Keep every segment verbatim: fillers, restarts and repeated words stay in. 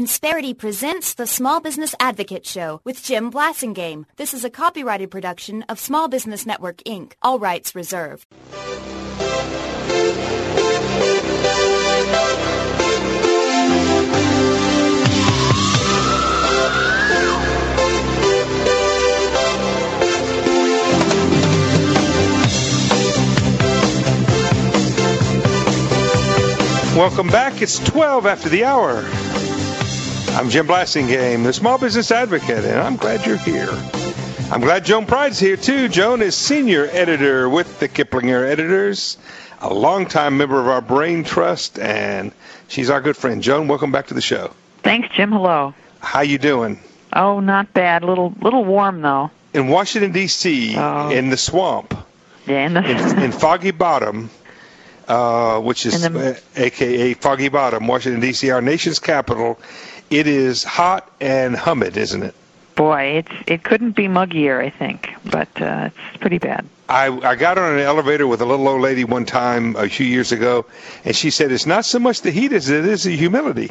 Insperity presents the Small Business Advocate Show with Jim Blasingame. This is a copyrighted production of Small Business Network, Incorporated. All rights reserved. Welcome back. It's twelve after the hour. I'm Jim Blasingame, the Small Business Advocate, and I'm glad you're here. I'm glad Joan Pride's here, too. Joan is senior editor with the Kiplinger Editors, a longtime member of our Brain Trust, and she's our good friend. Joan, welcome back to the show. Thanks, Jim. Hello. How you doing? Oh, not bad. A little, little warm, though. In Washington, D C, oh. in the swamp, yeah, in, the in, in Foggy Bottom, uh, which is the, uh, a k a. Foggy Bottom, Washington, D C, our nation's capital. It is hot and humid, isn't it? Boy, it's it couldn't be muggier, I think, but uh, it's pretty bad. I, I got on an elevator with a little old lady one time a few years ago, and she said it's not so much the heat as it is the humidity.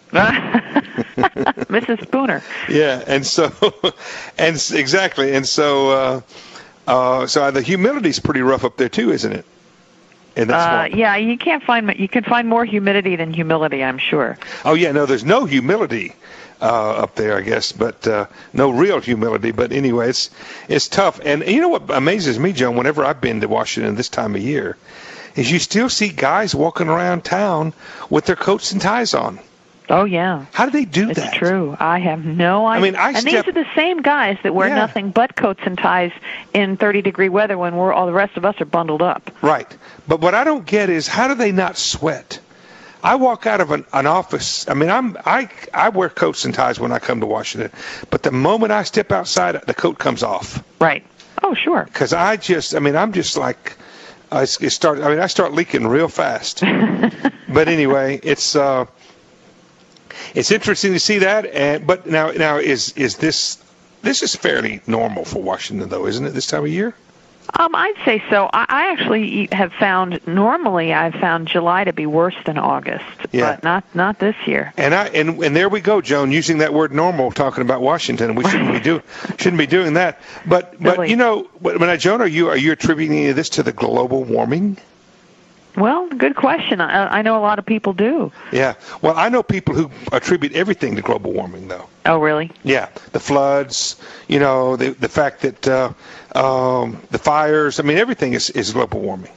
Missus Spooner. Yeah, and so, and exactly, and so, uh, uh, so the humidity's pretty rough up there too, isn't it? Uh, yeah, you can't find you can find more humidity than humility, I'm sure. Oh yeah, no, there's no humility uh, up there, I guess, but uh, no real humility. But anyway, it's it's tough. And you know what amazes me, Joan? Whenever I've been to Washington this time of year, is you still see guys walking around town with their coats and ties on. Oh yeah. How do they do it's that? It's true. I have no idea. I mean, I and step... these are the same guys that wear yeah. nothing but coats and ties in thirty degree weather when we're all the rest of us are bundled up. Right. But what I don't get is how do they not sweat? I walk out of an, an office. I mean, I'm I I wear coats and ties when I come to Washington, but the moment I step outside, the coat comes off. Right. Oh, sure. Because I just, I mean, I'm just like, I it start. I mean, I start leaking real fast. But anyway, it's. Uh, It's interesting to see that, and but now, now is is this this is fairly normal for Washington, though, isn't it? This time of year? Um, I'd say so. I, I actually have found normally I've found July to be worse than August, yeah. but not not this year. And I and and there we go, Joan, using that word "normal," talking about Washington. We shouldn't be do shouldn't be doing that. But but really? you know, when I, Joan, are you are you attributing any of this to the global warming? Well, good question. I, I know a lot of people do. Yeah. Well, I know people who attribute everything to global warming, though. Oh, really? Yeah. The floods, you know, the the fact that uh, um, the fires. I mean, everything is, is global warming.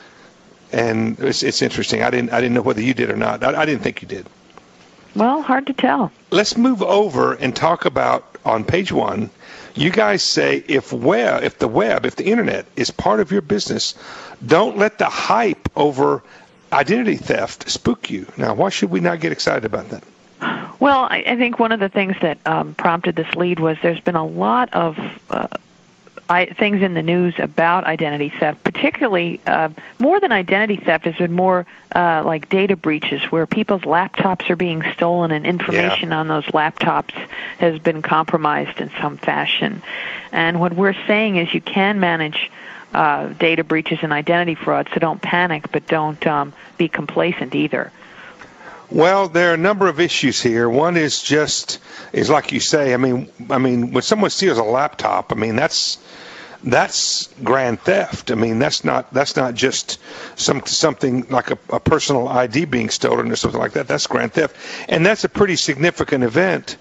And it's it's interesting. I didn't I didn't know whether you did or not. I, I didn't think you did. Well, hard to tell. Let's move over and talk about on page one. You guys say if web, if the web, if the internet is part of your business, don't let the hype over identity theft spook you. Now, why should we not get excited about that? Well, I, I think one of the things that um, prompted this lead was there's been a lot of uh, I, things in the news about identity theft, particularly uh, more than identity theft, has been more uh, like data breaches where people's laptops are being stolen and information yeah. on those laptops has been compromised in some fashion. And what we're saying is you can manage uh, data breaches and identity fraud, so don't panic, but don't um, be complacent either. Well, there are a number of issues here. One is just is like you say. I mean, I mean, when someone steals a laptop, I mean that's that's grand theft. I mean, that's not that's not just some something like a, a personal I D being stolen or something like that. That's grand theft, and that's a pretty significant event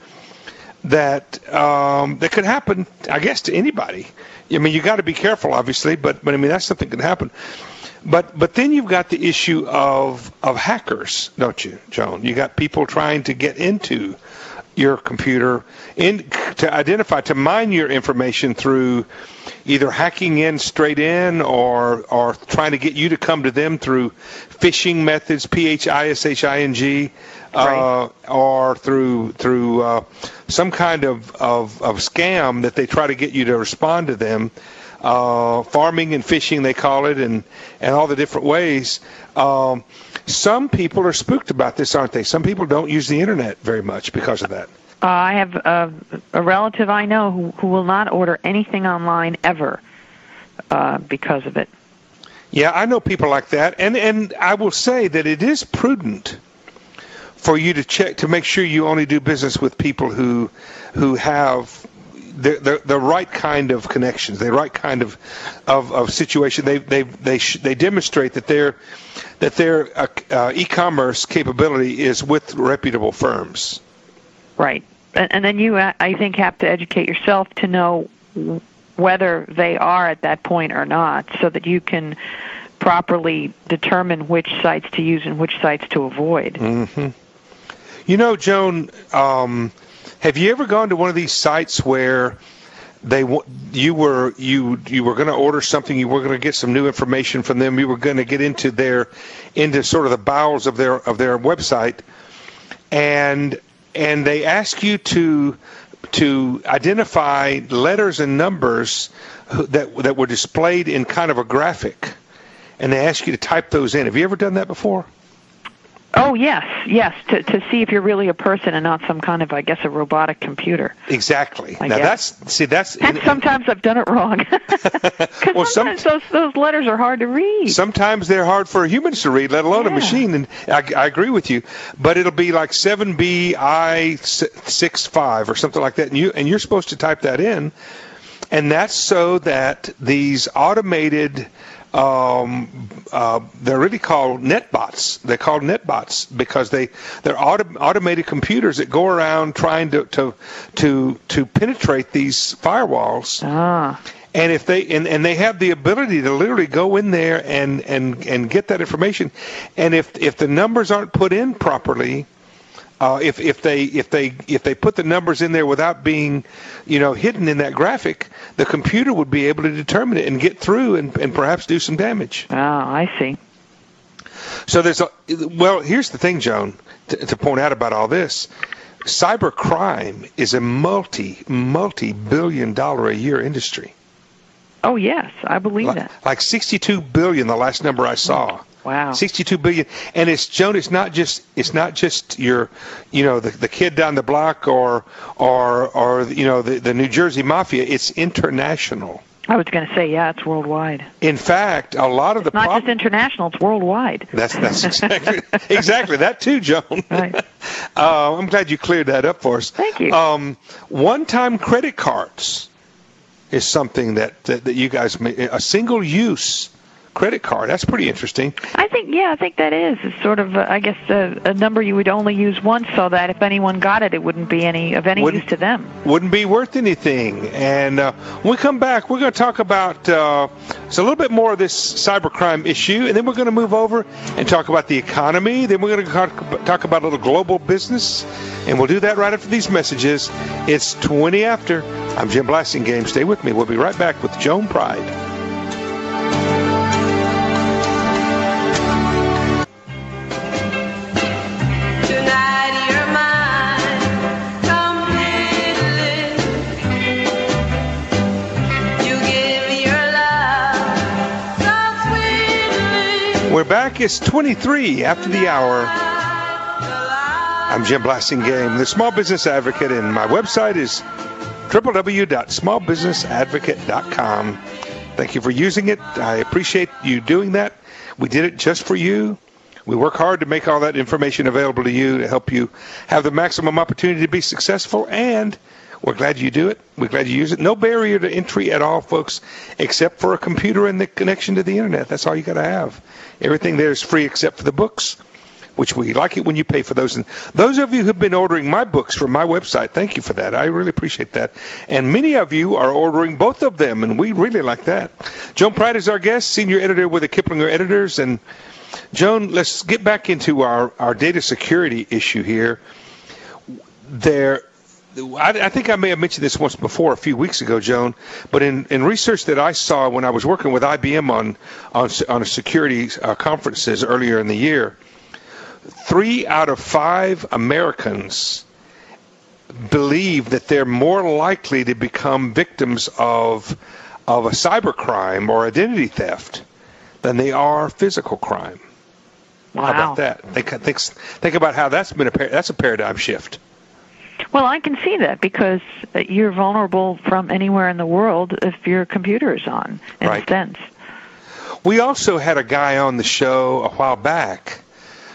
that um, that could happen, I guess, to anybody. I mean, you got to be careful, obviously, but but I mean that's something that can happen. But but then you've got the issue of of hackers, don't you, Joan? You got people trying to get into your computer in to identify, to mine your information through either hacking in straight in or or trying to get you to come to them through phishing methods, P H I S H I N G, right. uh, or through through uh, some kind of, of, of scam that they try to get you to respond to them. Uh, farming and fishing, they call it, and, and all the different ways. Um, some people are spooked about this, aren't they? Some people don't use the internet very much because of that. Uh, I have a, a relative I know who, who will not order anything online ever uh, because of it. Yeah, I know people like that, and, and I will say that it is prudent for you to check to make sure you only do business with people who who have the the, the right kind of connections, the right kind of of, of situation. They they they sh- they demonstrate that their that their uh, uh, e-commerce capability is with reputable firms. Right, and, and then you, I think, have to educate yourself to know whether they are at that point or not, so that you can properly determine which sites to use and which sites to avoid. Mm-hmm. You know, Joan, um, have you ever gone to one of these sites where they you were you you were going to order something, you were going to get some new information from them, you were going to get into their into sort of the bowels of their of their website, and and they ask you to to identify letters and numbers that that were displayed in kind of a graphic, and they ask you to type those in. Have you ever done that before? Oh, yes, yes, to to see if you're really a person and not some kind of, I guess, a robotic computer. Exactly. I now guess. that's see that's and in, sometimes I've done it wrong. Because well, sometimes some, those those letters are hard to read. Sometimes they're hard for humans to read, let alone yeah. a machine. And I, I agree with you, but it'll be like seven B I sixty-five or something like that, and you and you're supposed to type that in, and that's so that these automated. Um, uh, they're really called netbots. They're called netbots because they they're auto, automated computers that go around trying to to to, to penetrate these firewalls. Ah. And if they and, and they have the ability to literally go in there and, and, and get that information. And if if the numbers aren't put in properly, uh, if if they if they if they put the numbers in there without being, you know, hidden in that graphic, the computer would be able to determine it and get through and, and perhaps do some damage. Oh, I see. So there's a well. Here's the thing, Joan, to, to point out about all this. Cyber crime is a multi multi billion dollar a year industry. Oh yes, I believe like, that. Like sixty-two billion, the last number I saw. Wow. sixty-two billion, and it's Joan. It's not just. It's not just your, you know, the the kid down the block or or or you know the the New Jersey mafia. It's international. I was going to say, yeah, it's worldwide. In fact, a lot of it's the not prob- just international; it's worldwide. That's that's exactly exactly that too, Joan. Right. uh, I'm glad you cleared that up for us. Thank you. Um, one-time credit cards is something that that, that you guys may, a single-use credit card. That's pretty interesting. I think, yeah, I think that is. It's sort of, uh, I guess, a, a number you would only use once, so that if anyone got it, it wouldn't be any of any wouldn't, use to them. Wouldn't be worth anything. And uh, when we come back, we're going to talk about uh, so a little bit more of this cybercrime issue, and then we're going to move over and talk about the economy. Then we're going to talk, talk about a little global business, and we'll do that right after these messages. It's twenty after. I'm Jim Blasingame. Stay with me. We'll be right back with Joan Pride. We're back. It's twenty-three after the hour. I'm Jim Blasingame, the Small Business Advocate, and my website is w w w dot small business advocate dot com. Thank you for using it. I appreciate you doing that. We did it just for you. We work hard to make all that information available to you to help you have the maximum opportunity to be successful, and we're glad you do it. We're glad you use it. No barrier to entry at all, folks, except for a computer and the connection to the internet. That's all you got to have. Everything there is free except for the books, which we like it when you pay for those. And those of you who've been ordering my books from my website, thank you for that. I really appreciate that. And many of you are ordering both of them, and we really like that. Joan Pride is our guest, senior editor with the Kiplinger Editors. And Joan, let's get back into our, our data security issue here. There. I, I think I may have mentioned this once before a few weeks ago, Joan, but in, in research that I saw when I was working with I B M on on, on security uh, conferences earlier in the year, three out of five Americans believe that they're more likely to become victims of of a cybercrime or identity theft than they are physical crime. Wow. How about that? Think, think, think about how that's been a that's a paradigm shift. Well, I can see that because you're vulnerable from anywhere in the world if your computer is on, in right. a sense. We also had a guy on the show a while back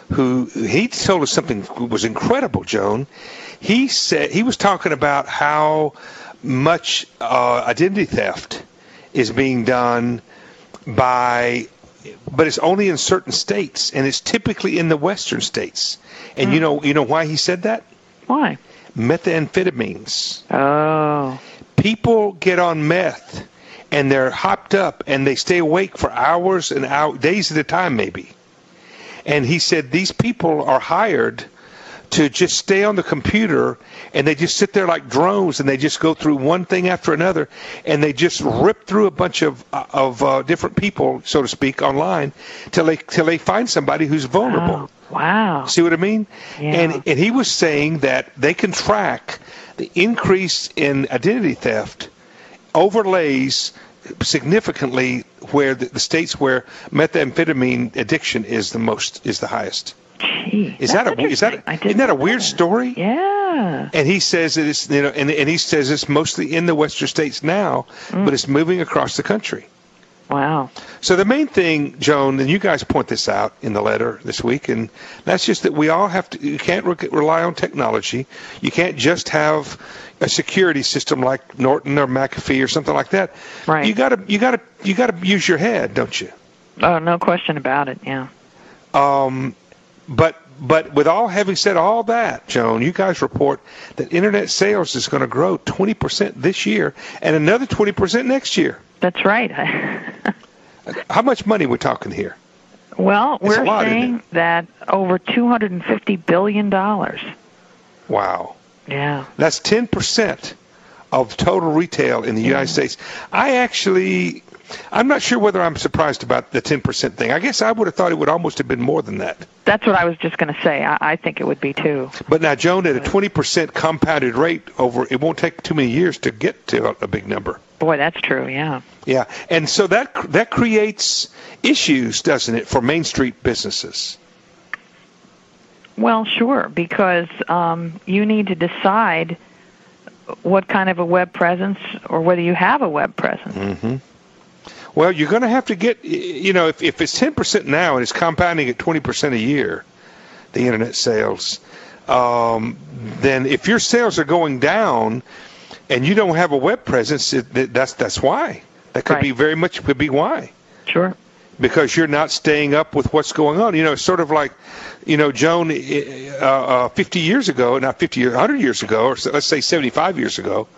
who he told us something that was incredible, Joan. He said he was talking about how much uh, identity theft is being done by, but it's only in certain states, and it's typically in the western states. And mm. you know, you know why he said that? Why? Methamphetamines. Oh. People get on meth, and they're hopped up, and they stay awake for hours and hours, days at a time, maybe. And he said these people are hired to just stay on the computer, and they just sit there like drones, and they just go through one thing after another, and they just rip through a bunch of of uh, different people, so to speak, online, till they till they find somebody who's vulnerable. Wow. Wow. See what I mean? Yeah. And and he was saying that they can track the increase in identity theft overlays significantly where the, the states where methamphetamine addiction is the most is the highest. Gee, is that a is that a, isn't that a weird story? Yeah. And he says that it's you know and and he says it's mostly in the western states now, mm. but it's moving across the country. Wow. So the main thing, Joan, and you guys point this out in the letter this week, and that's just that we all have to, you can't re- rely on technology. You can't just have a security system like Norton or McAfee or something like that. Right. You gotta, you gotta, you gotta use your head, don't you? Oh, no question about it, yeah. Um, but, but with all having said all that, Joan, you guys report that internet sales is going to grow twenty percent this year and another twenty percent next year. That's right. How much money are we talking here? Well, It's we're a lot, saying isn't it? that over two hundred fifty billion dollars. Wow. Yeah. That's ten percent of total retail in the Yeah. United States. I actually, I'm not sure whether I'm surprised about the ten percent thing. I guess I would have thought it would almost have been more than that. That's what I was just going to say. I, I think it would be, too. But now, Joan, at a twenty percent compounded rate over, it won't take too many years to get to a, a big number. Boy, that's true, yeah. Yeah, and so that that creates issues, doesn't it, for Main Street businesses? Well, sure, because um, you need to decide what kind of a web presence or whether you have a web presence. Mm-hmm. Well, you're going to have to get, you know, if, if it's ten percent now and it's compounding at twenty percent a year, the internet sales, um, then if your sales are going down and you don't have a web presence, it, that's that's why. That could Right. be very much could be why. Sure. Because you're not staying up with what's going on. You know, it's sort of like, you know, Joan, uh, uh, fifty years ago, not fifty, one hundred years ago, or let's say seventy-five years ago,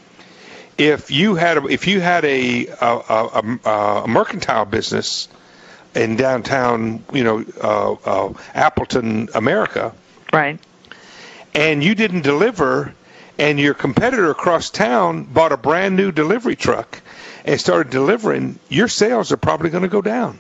if you had a, if you had a a, a, a mercantile business in downtown, you know, uh, uh, Appleton, America, Right. and you didn't deliver, and your competitor across town bought a brand new delivery truck and started delivering, your sales are probably going to go down.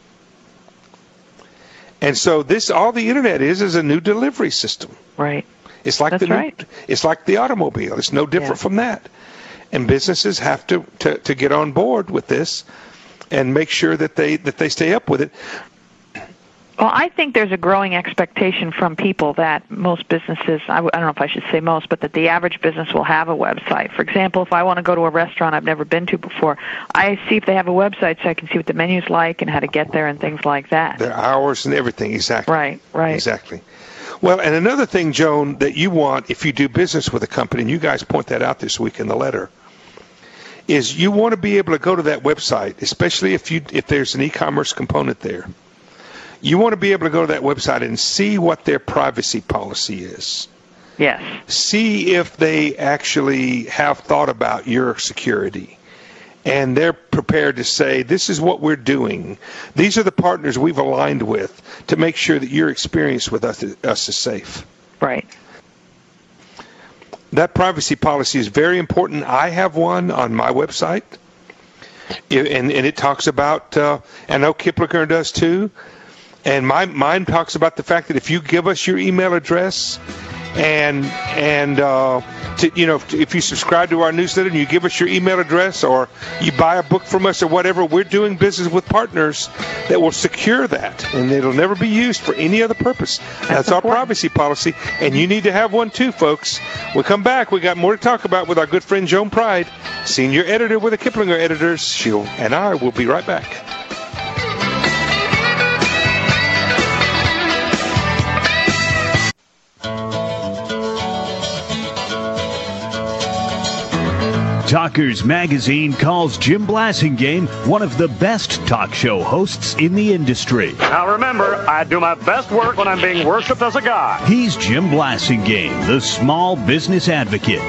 And so this, all the internet is, is a new delivery system. Right. It's like That's the new, right. it's like the automobile. It's no different Yeah. from that. And businesses have to, to, to get on board with this and make sure that they that they stay up with it. Well, I think there's a growing expectation from people that most businesses, I, w- I don't know if I should say most, but that the average business will have a website. For example, if I want to go to a restaurant I've never been to before, I see if they have a website so I can see what the menu's like and how to get there and things like that. Their hours and everything, exactly. Right, right. Exactly. Well, and another thing, Joan, that you want if you do business with a company, and you guys point that out this week in the letter, is you want to be able to go to that website, especially if you if there's an e-commerce component there. You want to be able to go to that website and see what their privacy policy is. Yes. See if they actually have thought about your security. And they're prepared to say, this is what we're doing. These are the partners we've aligned with to make sure that your experience with us, us is safe. Right. That privacy policy is very important. I have one on my website. It, and, and it talks about, uh, I know Kiplinger does too, and my, mine talks about the fact that if you give us your email address and and uh, to, you know if, if you subscribe to our newsletter and you give us your email address or you buy a book from us or whatever, we're doing business with partners that will secure that, and it'll never be used for any other purpose. That's, That's our important. Privacy policy, and you need to have one too, folks. We come back. We got more to talk about with our good friend Joan Pride, senior editor with the Kiplinger Editors. She and I will be right back. Talkers Magazine calls Jim Blasingame one of the best talk show hosts in the industry. Now remember, I do my best work when I'm being worshipped as a god. He's Jim Blasingame, the small business advocate.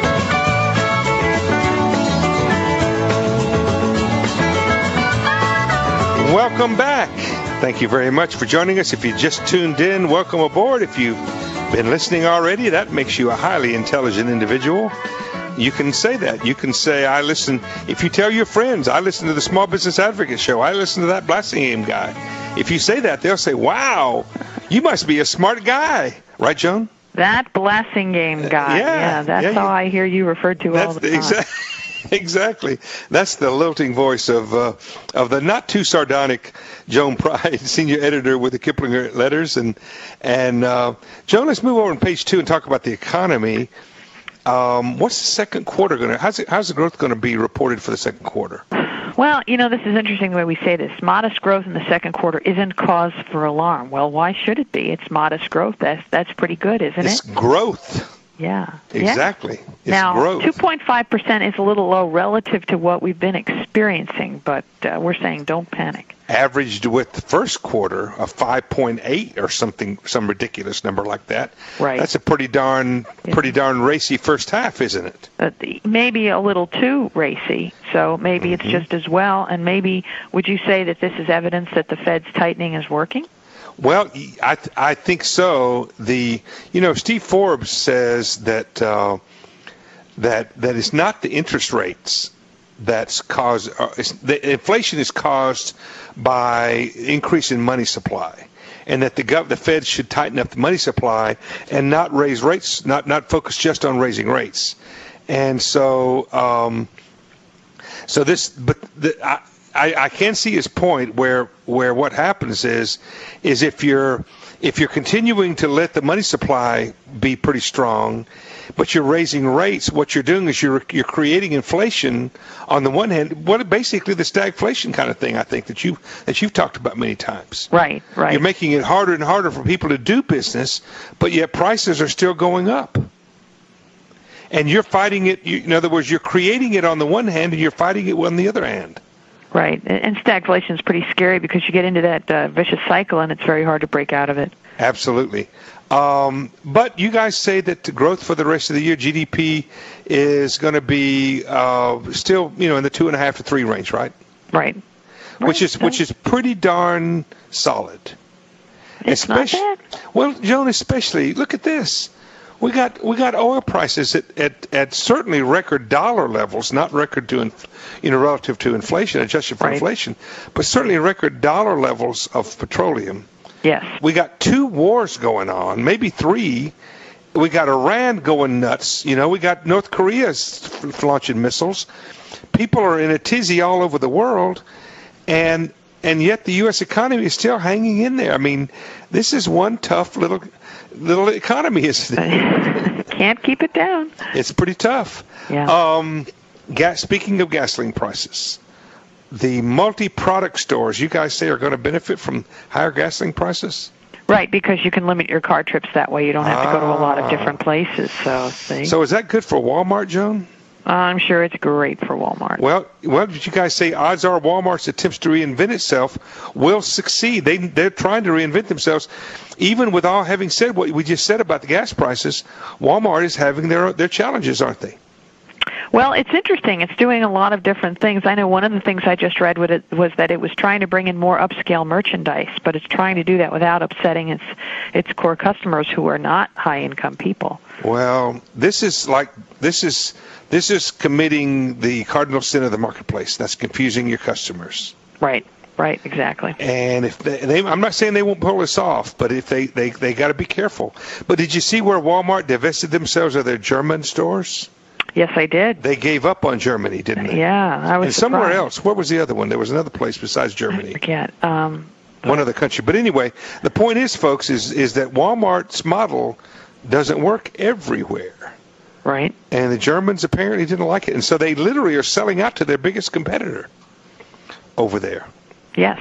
Welcome back. Thank you very much for joining us. If you just tuned in, welcome aboard. If you've been listening already, that makes you a highly intelligent individual. You can say that. You can say, I listen. If you tell your friends, I listen to the Small Business Advocate Show. I listen to that Blasingame guy. If you say that, they'll say, wow, you must be a smart guy. Right, Joan? That Blasingame guy. Uh, yeah, yeah, that's yeah, how yeah. I hear you referred to all the time. Exactly. Exactly. That's the lilting voice of uh, of the not too sardonic Joan Pride, senior editor with the Kiplinger Letters. And and uh, Joan, let's move over to page two and talk about the economy. Um, what's the second quarter going to? How's it, how's the growth going to be reported for the second quarter? Well, you know, this is interesting the way we say this. Modest growth in the second quarter isn't cause for alarm. Well, why should it be? It's modest growth. That's that's pretty good, isn't it's it? It's growth. Yeah. Exactly. Yeah. It's now, growth. two point five percent is a little low relative to what we've been experiencing, but uh, we're saying don't panic. Averaged with the first quarter of five point eight or something, some ridiculous number like that. Right. That's a pretty darn, pretty darn racy first half, isn't it? Uh, maybe a little too racy, so maybe mm-hmm. it's just as well. And maybe, would you say that this is evidence that the Fed's tightening is working? Well, I th- I think so. The you know Steve Forbes says that uh, that that it's not the interest rates that's caused. Uh, it's, the inflation is caused by increase in money supply, and that the gov- the Fed should tighten up the money supply and not raise rates, not not focus just on raising rates. And so um, so this, but the. I, I, I can see his point where where what happens is is if you're if you're continuing to let the money supply be pretty strong, but you're raising rates, what you're doing is you're you're creating inflation on the one hand, what basically the stagflation kind of thing I think that you that you've talked about many times. Right, right. You're making it harder and harder for people to do business, but yet prices are still going up. And you're fighting it, you, in other words, you're creating it on the one hand and you're fighting it on the other hand. Right, and stagflation is pretty scary because you get into that uh, vicious cycle, and it's very hard to break out of it. Absolutely. Um, but you guys say that the growth for the rest of the year, G D P, is going to be uh, still, you know, in the two and a half to three range, right? Right. Which right. is which is pretty darn solid. It's especially, not bad. Well, Joan, especially look at this. We got we got oil prices at, at, at certainly record dollar levels, not record to you know relative to inflation, adjusted for right. inflation, but certainly record dollar levels of petroleum. Yes. We got two wars going on, maybe three. We got Iran going nuts. You know, we got North Korea launching missiles. People are in a tizzy all over the world, and and yet the U S economy is still hanging in there. I mean, this is one tough little. little economy, isn't it? Can't keep it down. It's pretty tough. Yeah. Um, gas, speaking of gasoline prices, the multi-product stores, you guys say, are going to benefit from higher gasoline prices? Right, because you can limit your car trips that way. You don't have ah. to go to a lot of different places. So, see? So is that good for Walmart, Joan? I'm sure it's great for Walmart. Well, well, did you guys say odds are Walmart's attempts to reinvent itself will succeed? They, they're trying to reinvent themselves. Even with all having said what we just said about the gas prices, Walmart is having their their challenges, aren't they? Well, it's interesting. It's doing a lot of different things. I know one of the things I just read was that it was trying to bring in more upscale merchandise, but it's trying to do that without upsetting its its core customers who are not high-income people. Well, this is like this is this is committing the cardinal sin of the marketplace. That's confusing your customers. Right. Right, exactly. And if they, they, I'm not saying they won't pull this off, but if they, they, they got to be careful. But did you see where Walmart divested themselves of their German stores? Yes, I did. They gave up on Germany, didn't they? Yeah, I was And surprised. somewhere else. What was the other one? There was another place besides Germany. I forget. Um, one other country. But anyway, the point is, folks, is is that Walmart's model doesn't work everywhere. Right. And the Germans apparently didn't like it. And so they literally are selling out to their biggest competitor over there. Yes.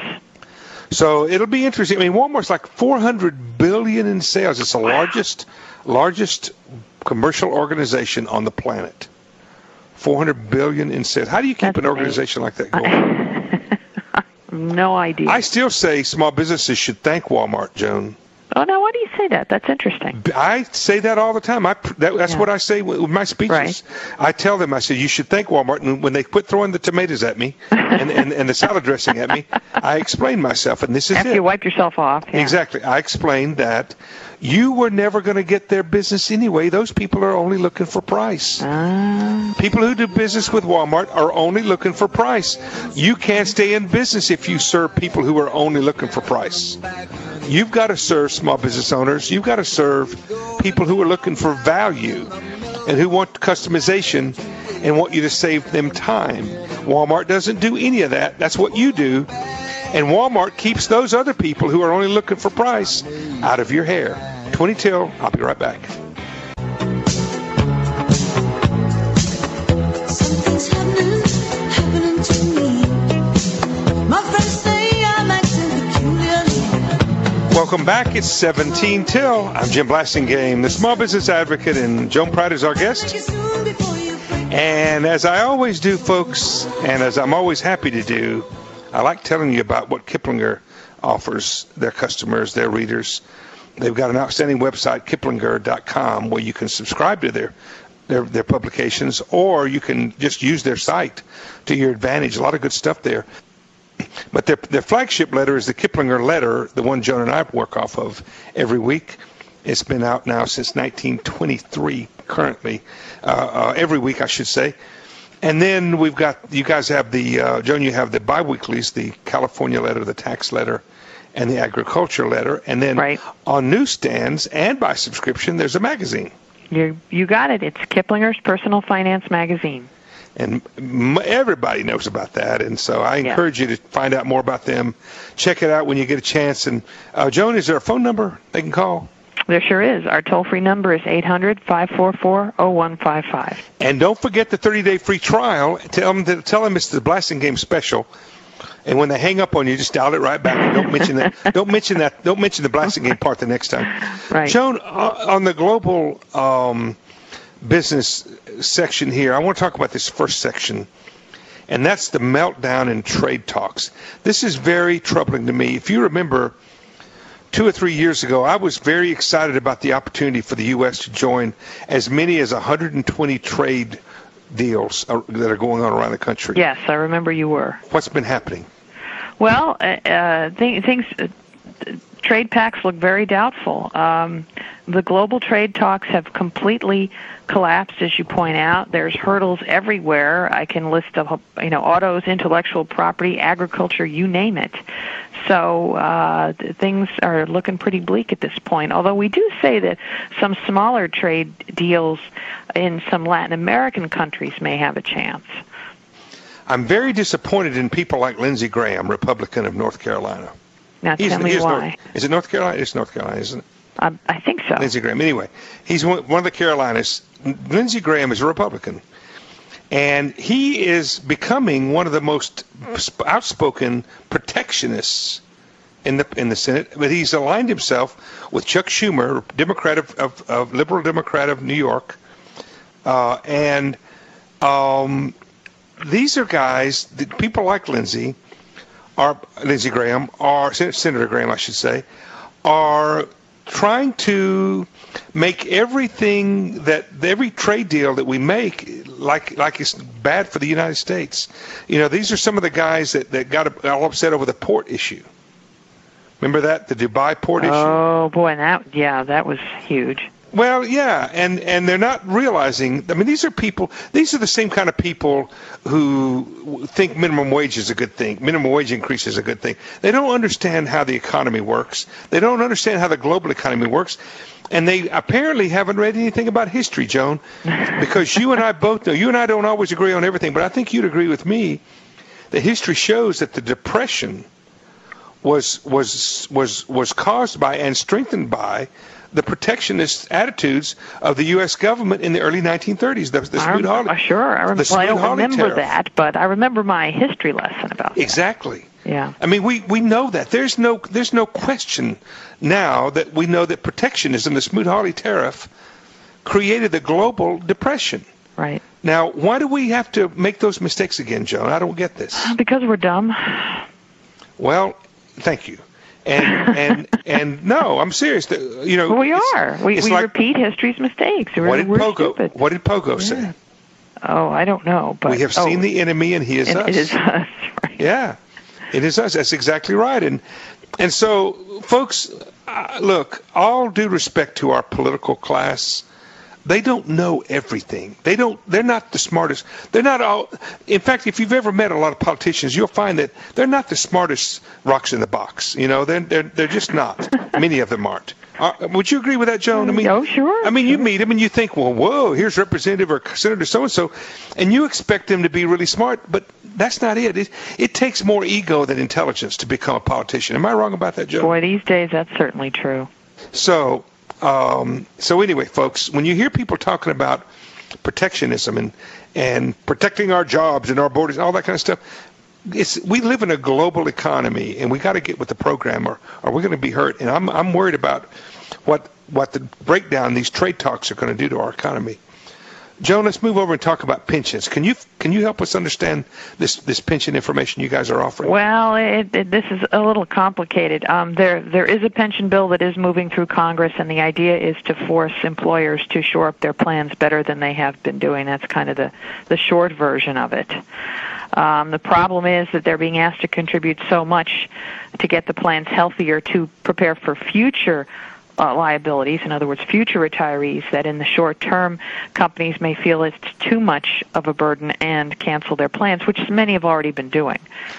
So it'll be interesting. I mean, Walmart's like four hundred billion dollars in sales. It's the largest, largest commercial organization on the planet. four hundred billion dollars in sales. How do you keep That's an organization like that going? No idea. I still say small businesses should thank Walmart, Joan. Oh, now why do you say that? That's interesting. I say that all the time. I that, that's Yeah. what I say with my speeches. Right. I tell them, I say, you should thank Walmart. And when they quit throwing the tomatoes at me and, and, and the salad dressing at me, I explain myself, and this is After it. you wipe yourself off. Yeah. Exactly. I explained that you were never going to get their business anyway. Those people are only looking for price. Uh, People who do business with Walmart are only looking for price. You can't stay in business if you serve people who are only looking for price. You've got to serve small business owners. You've got to serve people who are looking for value and who want customization and want you to save them time. Walmart doesn't do any of that. That's what you do. And Walmart keeps those other people who are only looking for price out of your hair. twenty till, I'll be right back. Something's happening, happening to me. My friends say I'm acting peculiarly. Welcome back. It's seventeen till. I'm Jim Blasingame, the small business advocate, and Joan Pratt is our guest. And as I always do, folks, and as I'm always happy to do, I like telling you about what Kiplinger offers their customers, their readers. They've got an outstanding website, kiplinger dot com, where you can subscribe to their, their their publications, or you can just use their site to your advantage. A lot of good stuff there. But their their flagship letter is the Kiplinger Letter, the one Joan and I work off of every week. It's been out now since nineteen twenty-three, currently, uh, uh, every week, I should say. And then we've got, you guys have the, uh, Joan, you have the biweeklies, the California Letter, the Tax Letter, and the Agriculture Letter. And then Right. on newsstands and by subscription, there's a magazine. you you got it. It's Kiplinger's Personal Finance Magazine. And m- everybody knows about that. And so I Yeah. encourage you to find out more about them. Check it out when you get a chance. And, uh, Joan, is there a phone number they can call? There sure is. Our toll-free number is eight hundred, five four four, oh one five five. And don't forget the thirty-day free trial. Tell them, to, tell them it's the Blasingame special. And when they hang up on you, just dial it right back. Don't mention that. Don't mention that. Don't mention the Blasingame part the next time. Right. Joan, uh, on the global um, business section here, I want to talk about this first section, and that's the meltdown in trade talks. This is very troubling to me. If you remember, two or three years ago, I was very excited about the opportunity for the U S to join as many as one hundred twenty trade deals uh, that are going on around the country. Yes, I remember you were. What's been happening? Well, uh, uh, th- things, uh, trade pacts look very doubtful. Um, the global trade talks have completely collapsed, as you point out. There's hurdles everywhere. I can list, a, you know, autos, intellectual property, agriculture, you name it. So uh, things are looking pretty bleak at this point, although we do say that some smaller trade deals in some Latin American countries may have a chance. I'm very disappointed in people like Lindsey Graham, Republican of North Carolina. Now He's- tell me he's why. North, is it North Carolina? It's North Carolina, isn't it? I, I think so. Lindsey Graham. Anyway, he's one, one of the Carolinas. Lindsey Graham is a Republican. And he is becoming one of the most outspoken protectionists in the in the Senate. But he's aligned himself with Chuck Schumer, Democrat of, of, of liberal Democrat of New York, uh, and um, these are guys that people like Lindsey, are Lindsey Graham, are Senator Graham, I should say, are trying to make everything that every trade deal that we make like like it's bad for the United States. You know, these are some of the guys that, that got all upset over the port issue. Remember that, the Dubai port issue? Oh boy, that yeah, that was huge. Well, yeah, and, and they're not realizing, I mean, these are people, these are the same kind of people who think minimum wage is a good thing, minimum wage increase is a good thing. They don't understand how the economy works. They don't understand how the global economy works. And they apparently haven't read anything about history, Joan, because you and I both know, you and I don't always agree on everything, but I think you'd agree with me that history shows that the Depression was was was was caused by and strengthened by the protectionist attitudes of the U S government in the early nineteen thirties. The, the I rem- Smoot-Hawley, uh, sure, I, rem- the well, I don't Smoot-Hawley remember tariff. that, but I remember my history lesson about that. Exactly. Yeah. I mean, we, we know that. There's no there's no question now that we know that protectionism, the Smoot-Hawley tariff, created the global depression. Right. Now, why do we have to make those mistakes again, Joan? I don't get this. Because we're dumb. Well, thank you. And and and no, I'm serious. You know, we are. We we like, repeat history's mistakes. We're, what did we're Pogo? stupid. What did Pogo yeah. say? Oh, I don't know. But we have oh, seen the enemy, and he is and us. It is us. Right. Yeah, it is us. That's exactly right. And and so, folks, uh, look. All due respect to our political class, they don't know everything. They don't. They're not the smartest. They're not all. In fact, if you've ever met a lot of politicians, you'll find that they're not the smartest rocks in the box. You know, they're they're they're just not. Many of them aren't. Uh, would you agree with that, Joan? I mean, oh, sure. I mean, sure. you meet them and you think, well, whoa, here's Representative or Senator so and so, and you expect them to be really smart, but that's not it. It it takes more ego than intelligence to become a politician. Am I wrong about that, Joan? Boy, these days that's certainly true. So. Um, so anyway, folks, when you hear people talking about protectionism and, and protecting our jobs and our borders and all that kind of stuff, it's, we live in a global economy, and we got to get with the program, or, or we're going to be hurt. And I'm I'm worried about what what the breakdown these trade talks are going to do to our economy. Joan, let's move over and talk about pensions. Can you can you help us understand this, this pension information you guys are offering? Well, it, it, this is a little complicated. Um, there there is a pension bill that is moving through Congress, and the idea is to force employers to shore up their plans better than they have been doing. That's kind of the, the short version of it. Um, the problem is that they're being asked to contribute so much to get the plans healthier to prepare for future Uh, liabilities, in other words, future retirees, that in the short term, companies may feel it's too much of a burden and cancel their plans, which many have already been doing.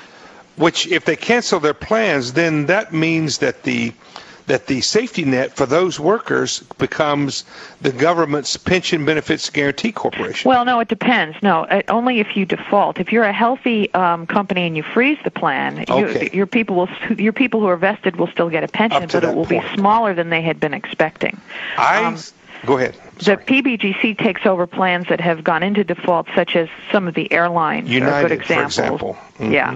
Which, if they cancel their plans, then that means that the that the safety net for those workers becomes the government's Pension Benefits Guarantee Corporation. Well, no, it depends. No, uh, only if you default. If you're a healthy um, company and you freeze the plan, okay. you, your people will, your people who are vested will still get a pension, but it will point. be smaller than they had been expecting. I um, go ahead. The P B G C takes over plans that have gone into default, such as some of the airlines. United, are good examples. for example. Mm-hmm. Yeah.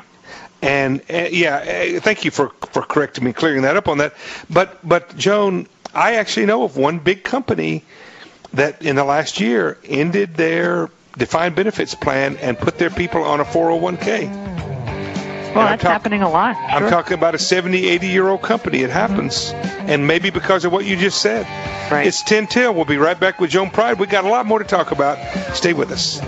And uh, yeah, uh, thank you for, for correcting me, clearing that up on that. But but Joan, I actually know of one big company that in the last year ended their defined benefits plan and put their people on a four oh one k. Well, that's talk- happening a lot. Sure. I'm talking about a seventy, eighty-year-old company. It happens. Mm-hmm. And maybe because of what you just said. Right. It's ten till. We'll be right back with Joan Pride. We got a lot more to talk about. Stay with us.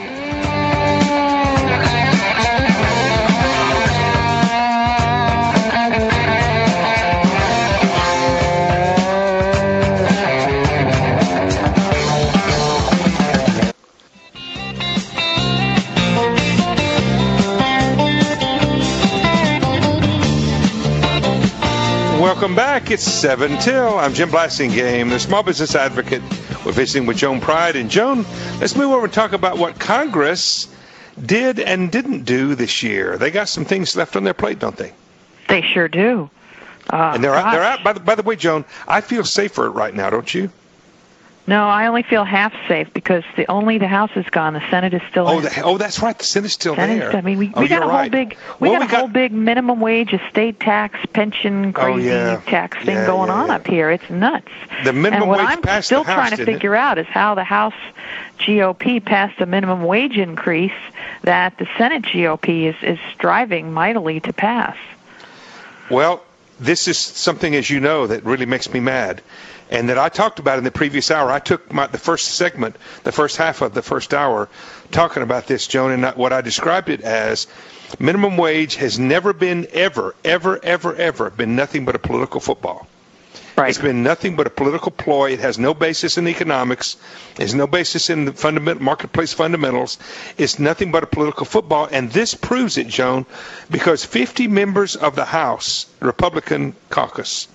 Welcome back. It's seven till. I'm Jim Blasingame, the Small Business Advocate. We're visiting with Joan Pride. And Joan, let's move over and talk about what Congress did and didn't do this year. They got some things left on their plate, don't they? They sure do. Uh, and they're gosh. out, they're out. By the, by the way, Joan, I feel safer right now, don't you? No, I only feel half safe because the only the House is gone, the Senate is still Oh, there. the, oh, that's right. The Senate's still Senate's there. Still, I mean, we, oh, we got a whole right. big, we well, got we a whole got... big minimum wage, estate tax, pension, crazy oh, yeah. tax thing yeah, going yeah, on yeah. up here. It's nuts. The minimum and what wage I'm passed still the House, trying to didn't figure it? out is how the House G O P passed a minimum wage increase that the Senate G O P is is striving mightily to pass. Well, this is something, as you know, that really makes me mad, and that I talked about in the previous hour. I took my, the first segment, the first half of the first hour, talking about this, Joan, and what I described it as minimum wage has never been, ever, ever, ever, ever been nothing but a political football. Right. It's been nothing but a political ploy. It has no basis in economics. There's no basis in the fundamental marketplace fundamentals. It's nothing but a political football, and this proves it, Joan, because fifty members of the House Republican caucus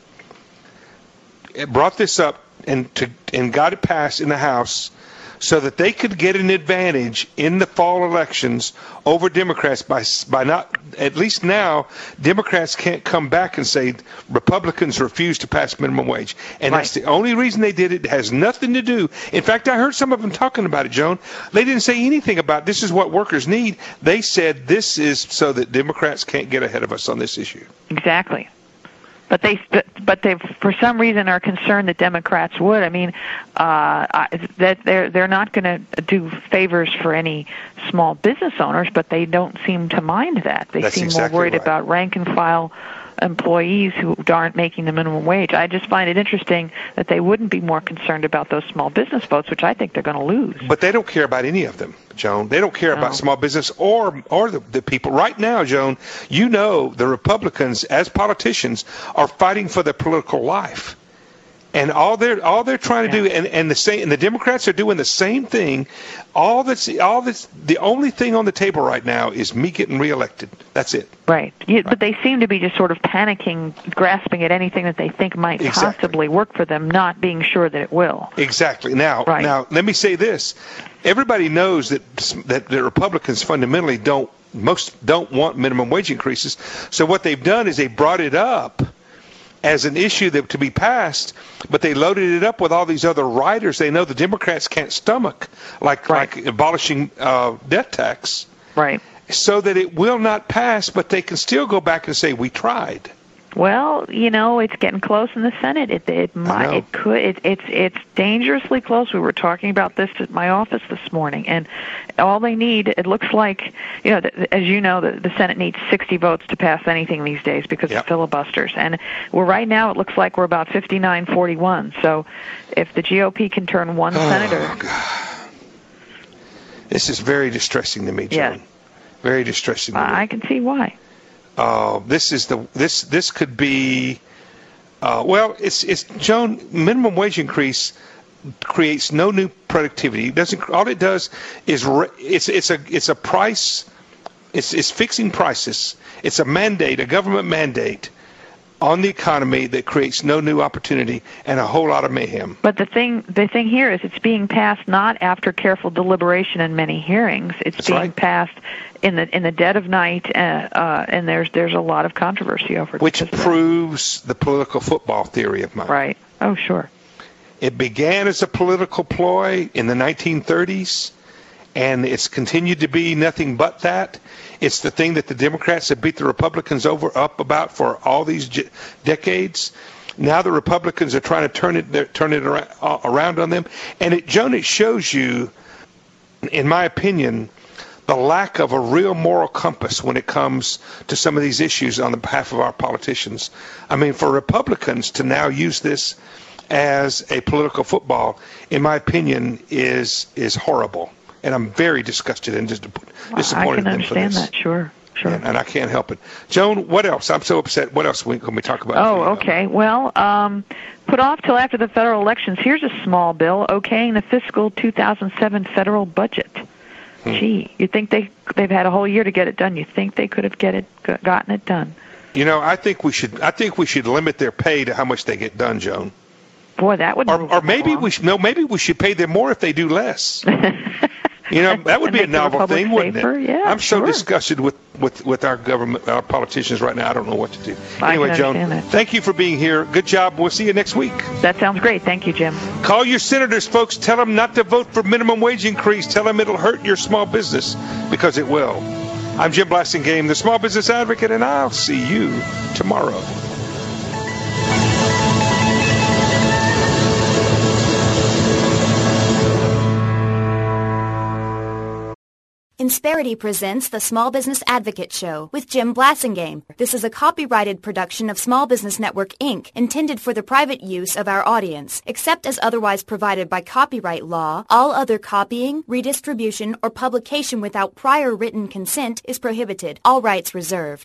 brought this up and to, and got it passed in the House so that they could get an advantage in the fall elections over Democrats by by not, at least now, Democrats can't come back and say Republicans refuse to pass minimum wage. And right. That's the only reason they did it. It has nothing to do. In fact, I heard some of them talking about it, Joan. They didn't say anything about this is what workers need. They said this is so that Democrats can't get ahead of us on this issue. Exactly. But they, but they, for some reason, are concerned that Democrats would. I mean, uh, that they're they're not going to do favors for any small business owners, but they don't seem to mind that. They That's seem exactly more worried right. about rank and file employees who aren't making the minimum wage. I just find it interesting that they wouldn't be more concerned about those small business votes, which I think they're going to lose. But they don't care about any of them, Joan. They don't care No. about small business or or the, the people. Right now, Joan, you know the Republicans, as politicians, are fighting for their political life. And all they're all they're trying to Yeah. do, and, and the same, and the Democrats are doing the same thing. All that's all that's the only thing on the table right now is me getting reelected. That's it. Right. Yeah, but they seem to be just sort of panicking, grasping at anything that they think might Exactly. possibly work for them, not being sure that it will. Exactly. Now, Right. now let me say this: everybody knows that that the Republicans fundamentally don't most don't want minimum wage increases. So what they've done is they brought it up as an issue that to be passed, but they loaded it up with all these other riders they know the Democrats can't stomach, like Right. like abolishing uh, death tax, Right. so that it will not pass. But they can still go back and say we tried. Well, you know, it's getting close in the Senate. It it might know. it could it, it's it's dangerously close. We were talking about this at my office this morning, and all they need, it looks like, you know, the, as you know, the, the Senate needs sixty votes to pass anything these days because Yep. of filibusters, and we're right now it looks like we're about fifty-nine forty-one. So, if the G O P can turn one senator, This is very distressing to me, Joan. Yeah. Very distressing to me. I can see why. Uh, this is the this this could be uh, well it's it's Joan, minimum wage increase creates no new productivity. It doesn't all it does is re, it's it's a it's a price it's it's fixing prices. It's a mandate, a government mandate on the economy that creates no new opportunity and a whole lot of mayhem. But the thing, the thing here is, it's being passed not after careful deliberation and many hearings. It's That's being right. passed in the in the dead of night, uh, uh, and there's there's a lot of controversy over it. Which because of that. proves the political football theory of mine. Right. Oh, sure. It began as a political ploy in the nineteen thirties, and it's continued to be nothing but that. It's the thing that the Democrats have beat the Republicans over up about for all these j- decades. Now the Republicans are trying to turn it they're- turn it around, uh, around on them, and it, Joan, it shows you, in my opinion, the lack of a real moral compass when it comes to some of these issues on the behalf of our politicians. I mean, for Republicans to now use this as a political football, in my opinion, is is horrible. And I'm very disgusted and just I disappointed can in them for understand this. that. Sure. Sure. And, and I can't help it. Joan, what else? I'm so upset. What else we- can we talk about? Oh, okay. Well, um, put off till after the federal elections. Here's a small bill okaying the fiscal two thousand seven federal budget. Hmm. Gee, you think they they've had a whole year to get it done? You think they could have get it gotten it done? You know, I think we should. I think we should limit their pay to how much they get done, Joan. Boy, that would. Or, move or them maybe along. we should. No, maybe we should pay them more if they do less. You know, that would And be a make the novel Republic thing, wouldn't safer? it? Yeah, I'm so sure. disgusted with, with, with our government, our politicians right now. I don't know what to do. I Anyway, can Joan, understand that. thank you for being here. Good job. We'll see you next week. That sounds great. Thank you, Jim. Call your senators, folks. Tell them not to vote for minimum wage increase. Tell them it'll hurt your small business, because it will. I'm Jim Blasingame, the Small Business Advocate, and I'll see you tomorrow. Insperity presents the Small Business Advocate Show with Jim Blasingame. This is a copyrighted production of Small Business Network, Incorporated, intended for the private use of our audience. Except as otherwise provided by copyright law, all other copying, redistribution, or publication without prior written consent is prohibited. All rights reserved.